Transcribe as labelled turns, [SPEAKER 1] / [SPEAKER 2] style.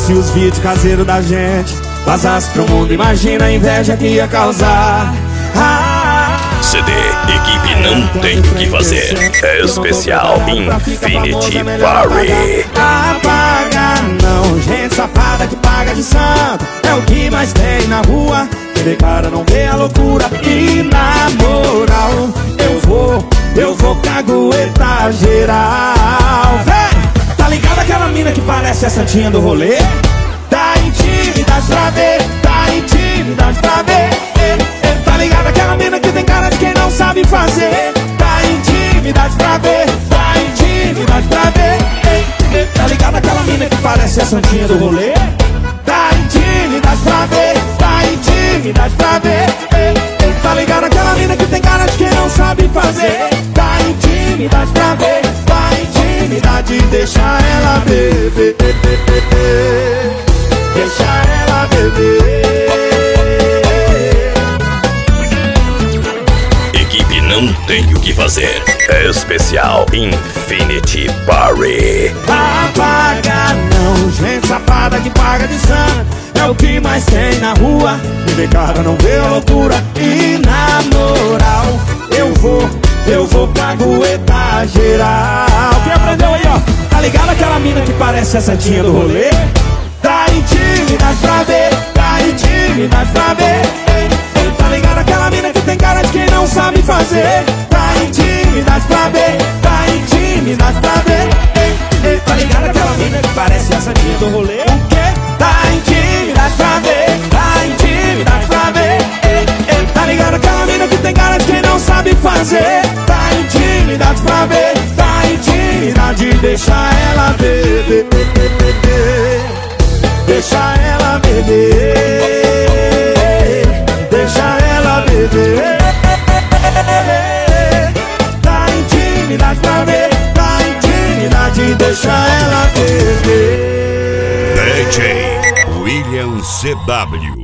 [SPEAKER 1] Se os vídeos caseiros da gente vazasse pro mundo, imagina a inveja que ia causar.
[SPEAKER 2] CD Equipe Não Tem O Que Fazer é especial Infinity Party.
[SPEAKER 1] Apaga não, gente safada que paga de santo, é o que mais tem na rua. Quem vê cara não vê a loucura. E na moral, eu vou caguetar geral. Vem! Tá ligado aquela mina que parece a santinha do rolê? Dá intimidade pra ver, dá intimidade pra ver. Tá ligado aquela mina que tem cara de quem não sabe fazer? Dá intimidade pra ver, dá intimidade pra ver. Tá ligado aquela mina que parece a santinha do rolê? Dá intimidade pra ver, dá intimidade pra ver. Tá ligado aquela mina que tem cara de quem não sabe fazer? Dá intimidade pra ver, dá intimidade, deixa ela beber. Deixa ela beber.
[SPEAKER 2] Equipe Não Tem O Que Fazer é especial Infinity Party.
[SPEAKER 1] Apaga não, gente safada que paga de santo, é o que mais tem na rua. Quem vê cara não vê a loucura. E na moral, eu vou caguetar geral. Quem aprendeu aí, ó? Tá ligado aquela mina que parece a santinha do rolê? Dá intimidade pra ver, dá intimidade pra ver. Tá ligado aquela mina que tem cara de quem não sabe fazer? Dá intimidade pra ver, dá intimidade pra ver. Tá ligado aquela mina que parece a santinha do rolê? O quê? Dá intimidade pra ver, dá intimidade pra ver. Tá ligado aquela mina que tem cara de quem não sabe fazer? Dá intimidade pra ver, dá intimidade, deixa ela beber. Deixa ela beber. Deixa ela beber. Dá intimidade pra ver, dá intimidade, deixa ela beber.
[SPEAKER 3] DJ William CW.